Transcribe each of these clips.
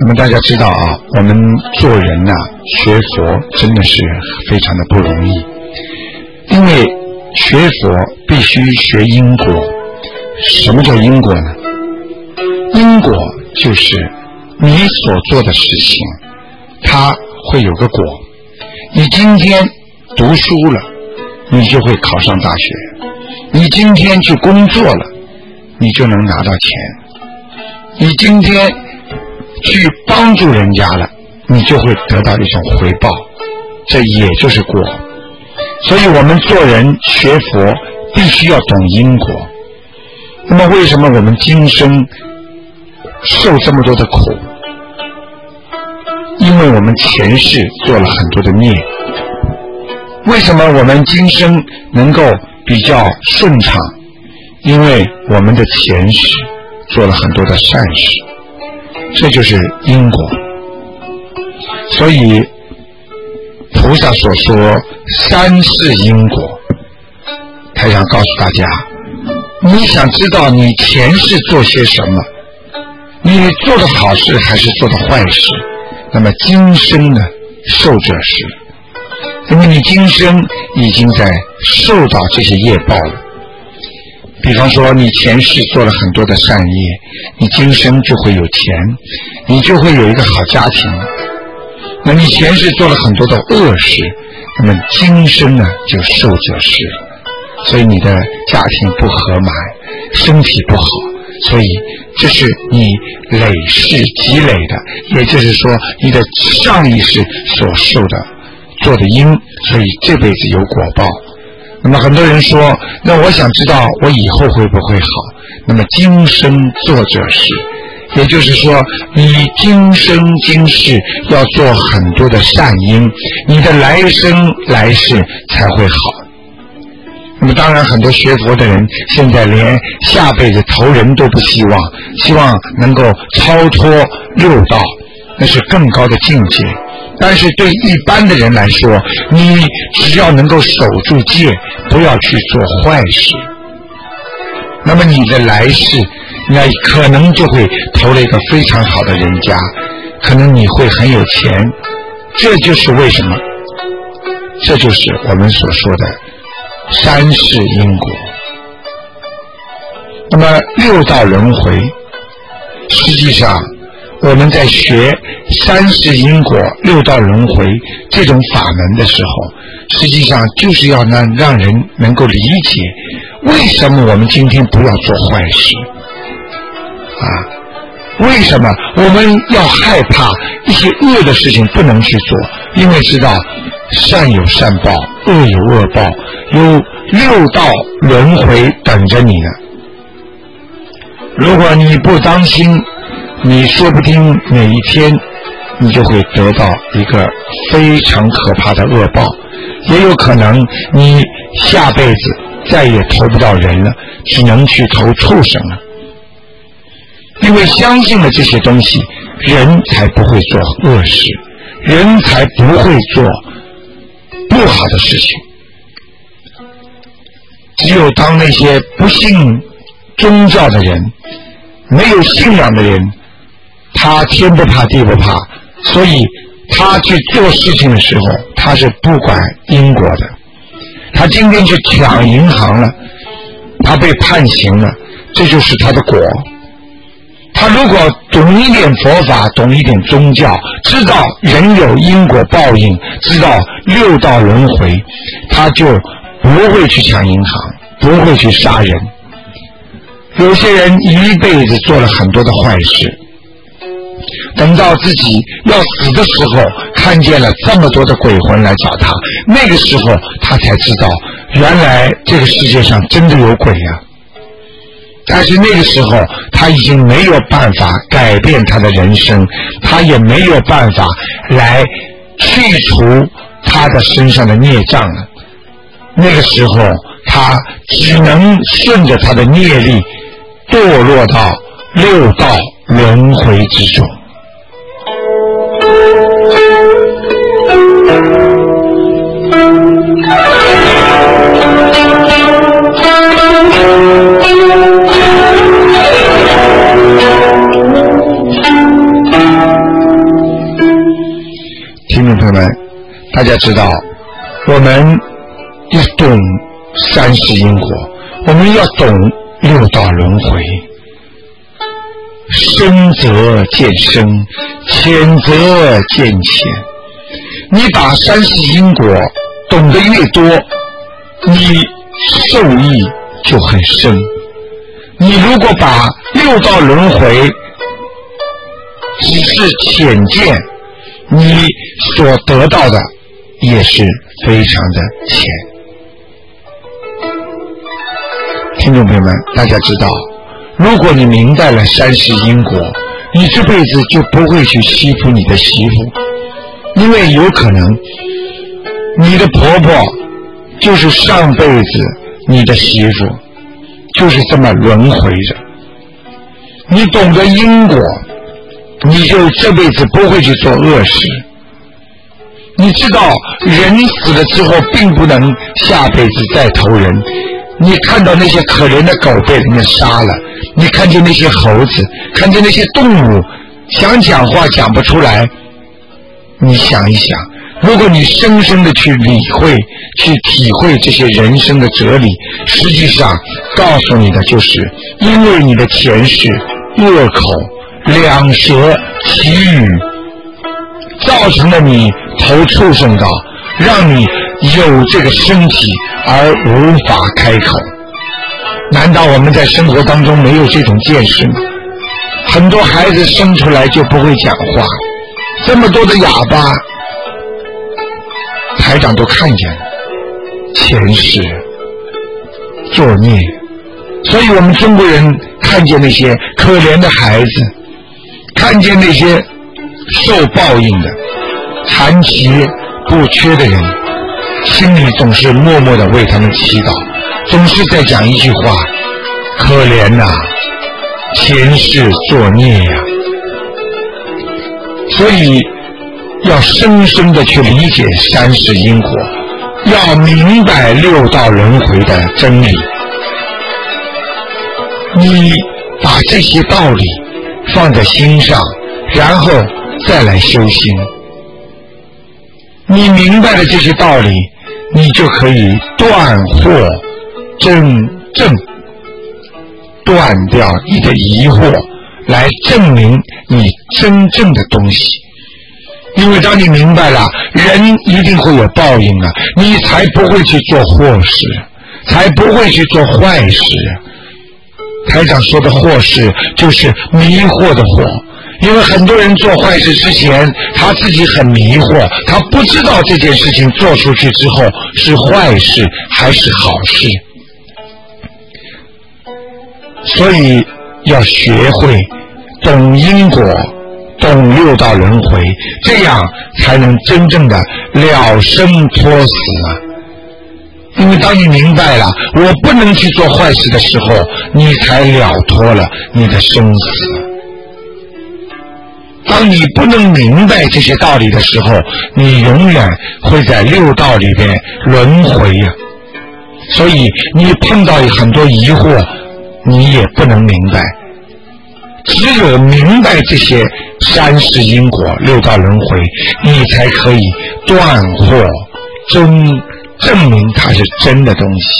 那么大家知道啊，我们做人啊，学佛真的是非常的不容易，因为学佛必须学因果。什么叫因果呢？因果就是你所做的事情，它会有个果。你今天读书了，你就会考上大学；你今天去工作了，你就能拿到钱；你今天去帮助人家了，你就会得到一种回报，这也就是果。所以我们做人学佛必须要懂因果。那么为什么我们今生受这么多的苦？因为我们前世做了很多的孽。为什么我们今生能够比较顺畅？因为我们的前世做了很多的善事，这就是因果。所以菩萨所说三世因果，台上告诉大家，你想知道你前世做些什么，你做的好事还是做的坏事，那么今生呢，受者是，因为你今生已经在受到这些业报了。比方说你前世做了很多的善业，你今生就会有钱，你就会有一个好家庭。那你前世做了很多的恶事，那么今生呢就受者是了。所以你的家庭不和满，身体不好，所以这是你累世积累的，也就是说你的上一世所受的做的因，所以这辈子有果报。那么很多人说，那我想知道我以后会不会好，那么今生做者是，也就是说你今生今世要做很多的善因，你的来生来世才会好。那么当然很多学佛的人现在连下辈子投人都不希望，希望能够超脱六道，那是更高的境界。但是对一般的人来说，你只要能够守住戒，不要去做坏事，那么你的来世那可能就会投了一个非常好的人家，可能你会很有钱。这就是为什么，这就是我们所说的三世因果。那么六道轮回，实际上我们在学三世因果六道轮回这种法门的时候，实际上就是要让人能够理解为什么我们今天不要做坏事啊？为什么我们要害怕一些恶的事情不能去做？因为知道善有善报，恶有恶报，有六道轮回等着你呢。如果你不当心，你说不定哪一天你就会得到一个非常可怕的恶报，也有可能你下辈子再也投不到人了，只能去投畜生了。因为相信了这些东西，人才不会做恶事，人才不会做不好的事情。只有当那些不信宗教的人，没有信仰的人，他天不怕地不怕，所以他去做事情的时候，他是不管因果的。他今天去抢银行了，他被判刑了，这就是他的果。他如果懂一点佛法，懂一点宗教，知道人有因果报应，知道六道轮回，他就不会去抢银行，不会去杀人。有些人一辈子做了很多的坏事，等到自己要死的时候，看见了这么多的鬼魂来找他，那个时候他才知道原来这个世界上真的有鬼呀。但是那个时候他已经没有办法改变他的人生，他也没有办法来去除他的身上的孽障了。那个时候他只能顺着他的业力堕落到六道轮回之中。 朋友们，大家知道我们要懂三世因果，我们要懂六道轮回，深则见深，浅则见浅。你把三世因果懂得越多，你受益就很深。你如果把六道轮回只是浅见，你所得到的也是非常的浅。听众朋友们，大家知道，如果你明白了三世因果，你这辈子就不会去欺负你的媳妇，因为有可能你的婆婆就是上辈子你的媳妇，就是这么轮回着。你懂得因果，你就这辈子不会去做恶事。你知道人死了之后并不能下辈子再投人，你看到那些可怜的狗被人家杀了，你看见那些猴子，看见那些动物想讲话讲不出来，你想一想，如果你深深的去理会去体会这些人生的哲理，实际上告诉你的就是因为你的前世恶口两舌绮语造成了你投畜生道，让你有这个身体而无法开口。难道我们在生活当中没有这种见识吗？很多孩子生出来就不会讲话，这么多的哑巴，台长都看见了，前世作孽。所以我们中国人看见那些可怜的孩子，看见那些受报应的残疾不缺的人，心里总是默默地为他们祈祷，总是在讲一句话：可怜呐，前世作孽呀。所以要深深地去理解三世因果，要明白六道轮回的真理。你把这些道理放在心上，然后再来修心。你明白了这些道理，你就可以断惑真正，断掉你的疑惑，来证明你真正的东西。因为当你明白了人一定会有报应啊，你才不会去做祸事，才不会去做坏事。台长说的祸事就是迷惑的惑，因为很多人做坏事之前他自己很迷惑，他不知道这件事情做出去之后是坏事还是好事。所以要学会懂因果，懂六道轮回，这样才能真正的了生脱死啊。因为当你明白了我不能去做坏事的时候，你才了脱了你的生死。当你不能明白这些道理的时候，你永远会在六道里边轮回呀。所以你碰到很多疑惑，你也不能明白。只有明白这些三世因果、六道轮回，你才可以断惑证明它是真的东西。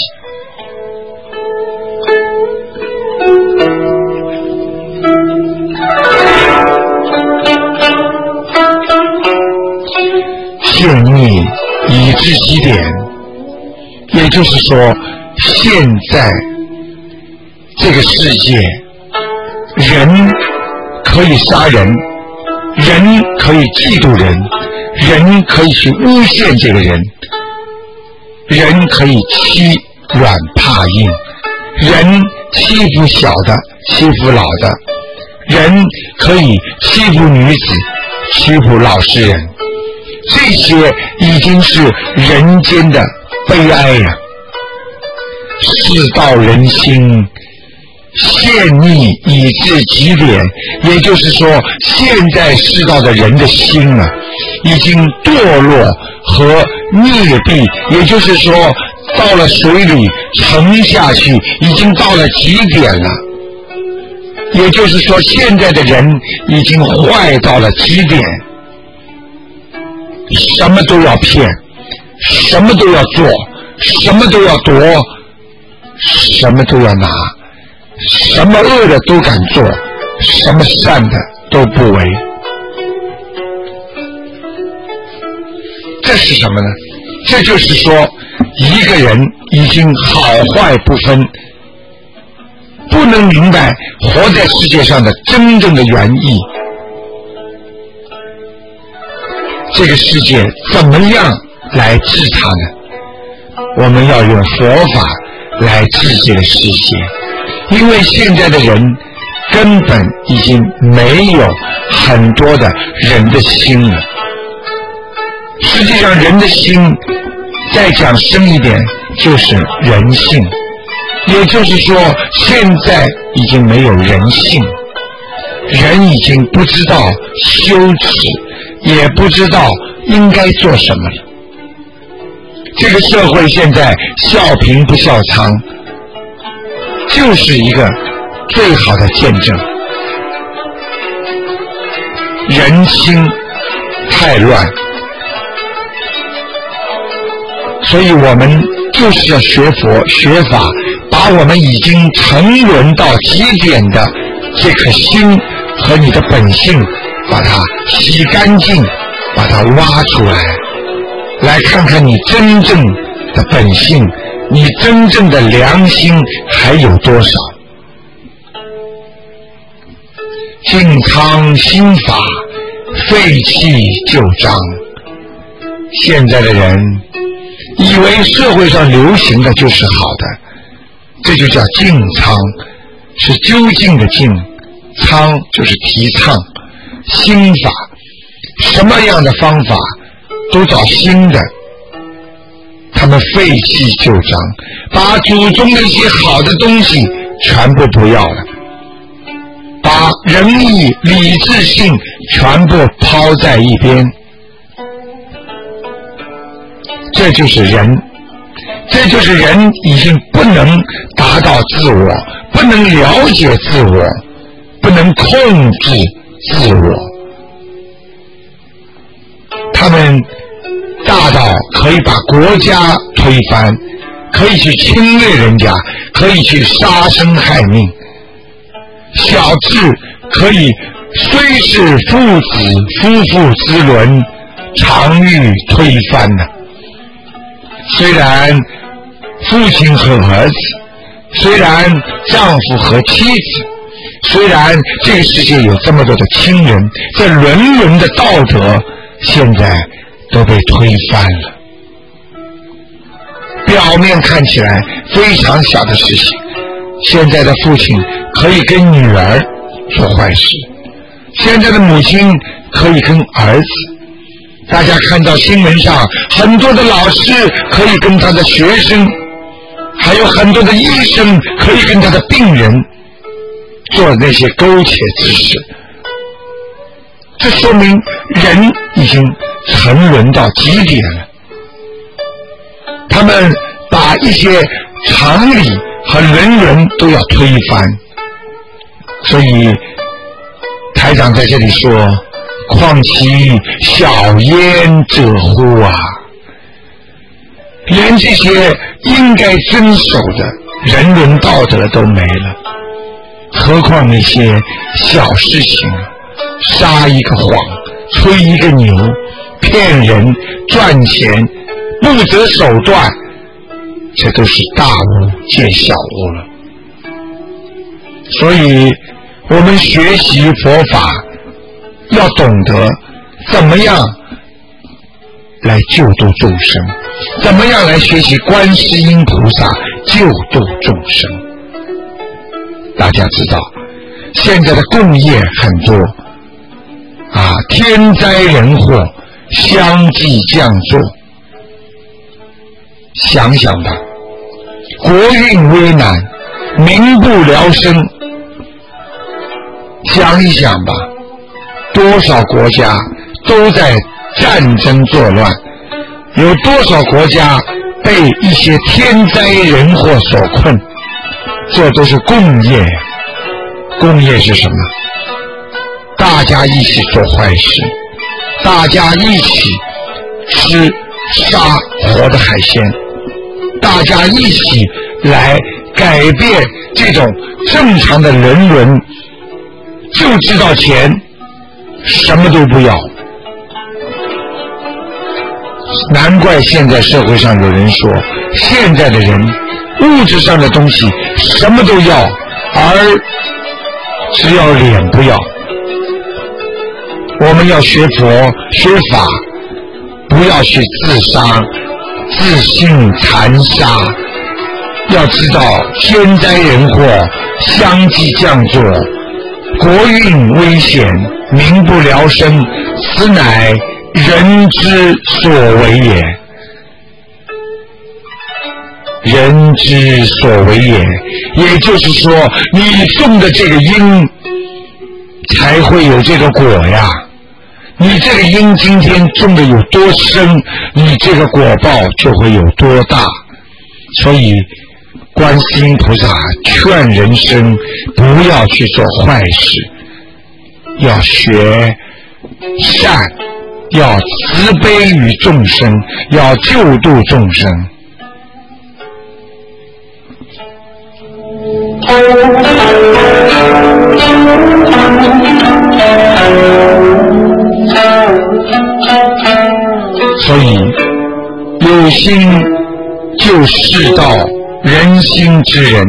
现逆已至极点，也就是说，现在这个世界，人可以杀人，人可以嫉妒人，人可以去诬陷这个人，人可以欺软怕硬，人欺负小的，欺负老的，人可以欺负女子，欺负老实人，这些已经是人间的悲哀呀！世道人心现逆已至极点，也就是说，现在世道的人的心啊，已经堕落和孽蔽，也就是说，到了水里沉下去，已经到了极点了。也就是说，现在的人已经坏到了极点。 什么都要骗，什么都要做，什么都要夺，什么都要拿，什么恶的都敢做，什么善的都不为。这是什么呢？这就是说一个人已经好坏不分，不能明白活在世界上的真正的原意。这个世界怎么样来治它呢？我们要用佛法来治这个世界，因为现在的人根本已经没有很多的人的心了。实际上人的心再讲深一点就是人性，也就是说现在已经没有人性，人已经不知道羞耻，也不知道应该做什么了。这个社会现在笑贫不笑娼，就是一个最好的见证。人心太乱，所以我们就是要学佛学法，把我们已经沉沦到极点的这颗心和你的本性把它洗干净，把它挖出来，来看看你真正的本性，你真正的良心还有多少。净仓心法，废气旧章。现在的人以为社会上流行的就是好的，这就叫净仓，是究竟的净，仓就是提倡新法，什么样的方法都找新的。他们废弃旧章，把祖宗的一些好的东西全部不要了，把仁义理智性全部抛在一边。这就是人，这就是人已经不能达到自我，不能了解自我，不能控制自我。他们大到可以把国家推翻，可以去侵略人家，可以去杀生害命；小至可以虽是父子夫妇之伦，常欲推翻呢。虽然父亲和儿子，虽然丈夫和妻子，虽然这个世界有这么多的亲人，这伦伦的道德现在都被推翻了。表面看起来非常小的事情，现在的父亲可以跟女儿做坏事，现在的母亲可以跟儿子，大家看到新闻上很多的老师可以跟他的学生，还有很多的医生可以跟他的病人做那些苟且之事。这说明人已经沉沦到极点了，他们把一些常理和人伦都要推翻。所以台长在这里说，况其小焉者乎啊，连这些应该遵守的人伦道德都没了，何况那些小事情啊，撒一个谎，吹一个牛，骗人赚钱，不择手段，这都是大巫见小巫了。所以我们学习佛法要懂得怎么样来救度众生，怎么样来学习观世音菩萨救度众生。大家知道现在的共业很多啊，天灾人祸相继降作，想想吧，国运危难，民不聊生，想一想吧，多少国家都在战争作乱，有多少国家被一些天灾人祸所困，这都是共业。共业是什么？大家一起做坏事，大家一起吃杀活的海鲜，大家一起来改变这种正常的人伦，就知道钱，什么都不要。难怪现在社会上有人说，现在的人物质上的东西什么都要，而只要脸不要。我们要学佛学法，不要去自杀自信残杀，要知道天灾人祸相继降作，国运危险，民不聊生，此乃人之所为也，人之所为也。也就是说，你种的这个因才会有这个果呀。你这个因今天种的有多深，你这个果报就会有多大。所以观世音菩萨劝人生不要去做坏事，要学善，要慈悲于众生，要救度众生。所以有心救世道人心之人，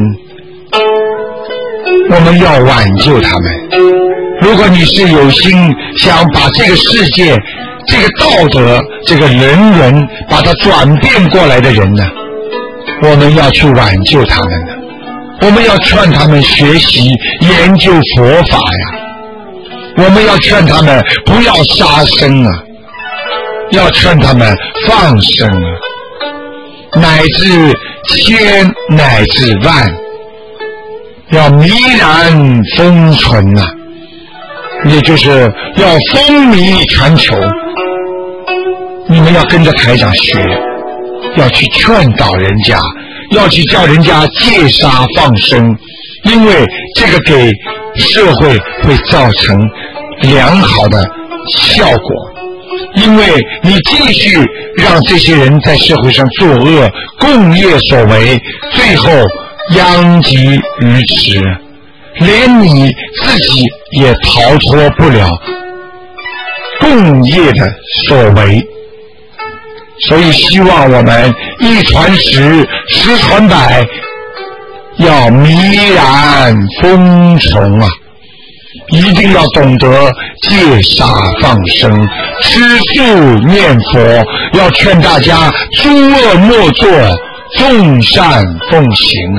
我们要挽救他们。如果你是有心想把这个世界这个道德这个人伦把它转变过来的人呢，我们要去挽救他们呢，我们要劝他们学习研究佛法呀，我们要劝他们不要杀生啊，要劝他们放生啊，乃至千乃至万，要弥然封存啊，也就是要风靡全球。你们要跟着台长学，要去劝导人家，要去叫人家戒杀放生，因为这个给社会会造成良好的效果。因为你继续让这些人在社会上作恶，共业所为，最后殃及鱼池，连你自己也逃脱不了共业的所为。所以希望我们一传十，十传百，要弥然封存啊！一定要懂得戒杀放生，吃素念佛，要劝大家诸恶莫作，众善奉行啊！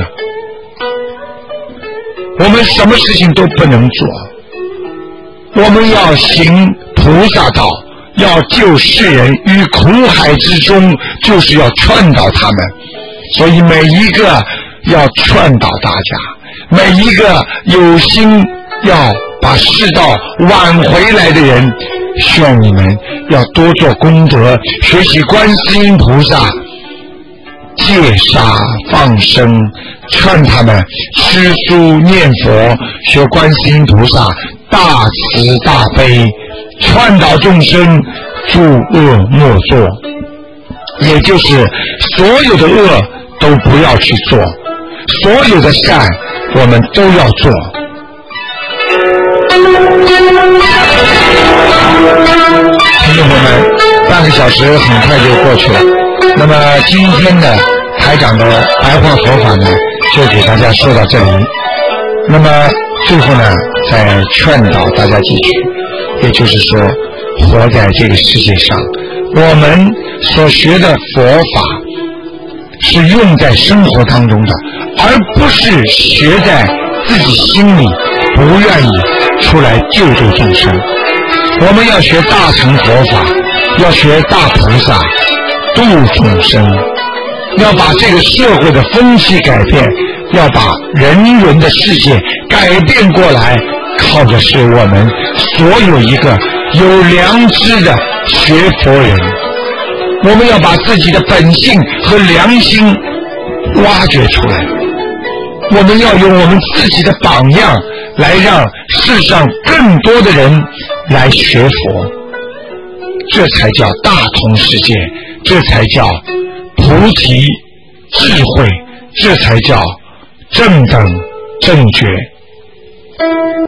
我们什么事情都不能做，我们要行菩萨道，要救世人于苦海之中，就是要劝导他们。所以每一个要劝导大家，每一个有心要把世道挽回来的人，劝你们要多做功德，学习观世音菩萨戒杀放生，劝他们吃素念佛，学观世音菩萨大慈大悲，劝导众生诸恶莫作，也就是所有的恶都不要去做，所有的善我们都要做。听众朋友们，半个小时很快就过去了，那么今天的台长的白话佛法呢，就给大家说到这里。那么最后呢，再劝导大家几句，也就是说，活在这个世界上，我们所学的佛法是用在生活当中的，而不是学在自己心里，不愿意出来救助众生。我们要学大乘佛法，要学大菩萨，度众生，要把这个社会的风气改变，要把人伦的世界改变过来，靠的是我们所有一个有良知的学佛人。我们要把自己的本性和良心挖掘出来，我们要用我们自己的榜样来让世上更多的人来学佛。 这才叫大同世界，这才叫菩提智慧，这才叫正等正觉。